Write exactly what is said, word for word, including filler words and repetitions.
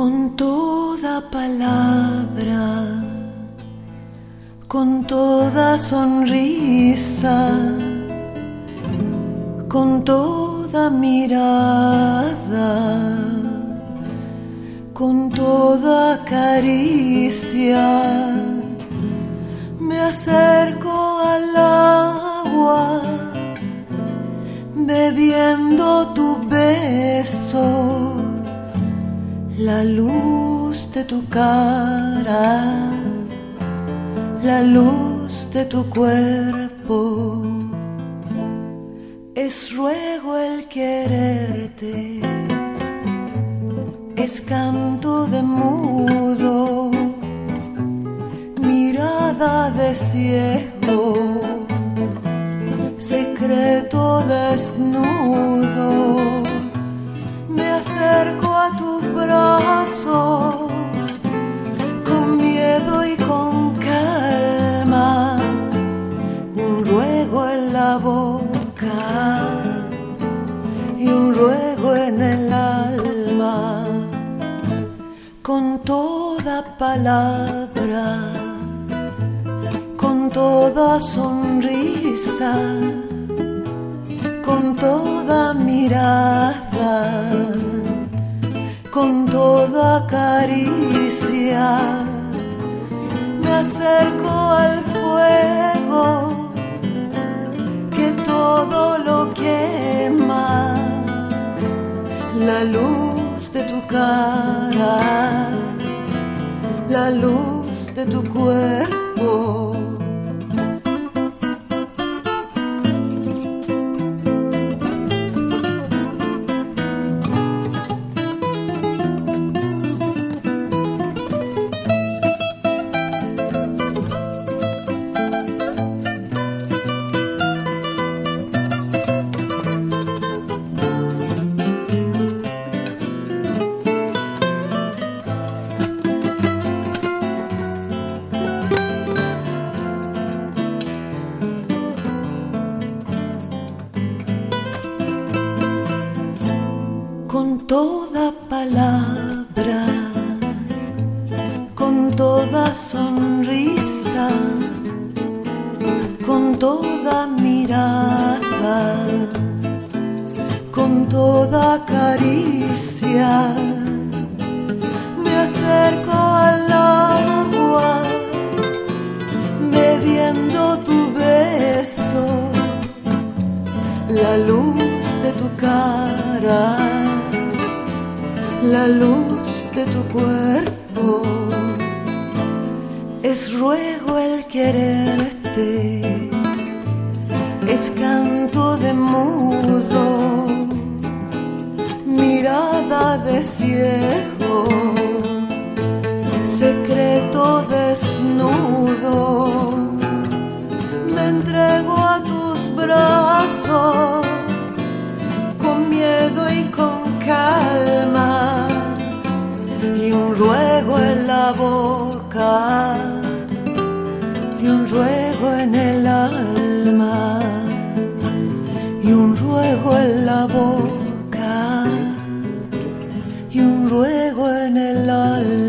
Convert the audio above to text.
con toda palabra, con toda sonrisa, con toda mirada, con toda caricia, me acerco al agua, bebiendo tu beso, la luz de tu cara, la luz de tu cuerpo. Es ruego el quererte, es canto de mudo, mirada de ciego, secreto desnudo. Me acerco a tus brazos, con miedo y con calma, un ruego en la boca y un ruego en el alma, con toda palabra, con toda sonrisa, con toda mirada, con toda caricia, me acerco al fuego que todo lo quema, la luz de tu cara, la luz de tu cuerpo. Con toda palabra, con toda sonrisa, con toda mirada, con toda caricia, me acerco al agua, bebiendo tu beso, la luz de tu cara, la luz de tu cuerpo. Es ruego el quererte, es canto de mudo, mirada de ciego, secreto desnudo. Me entrego a tus brazos, con miedo y con calma, y un ruego en la boca, y un ruego en el alma, y un ruego en la boca, y un ruego en el alma.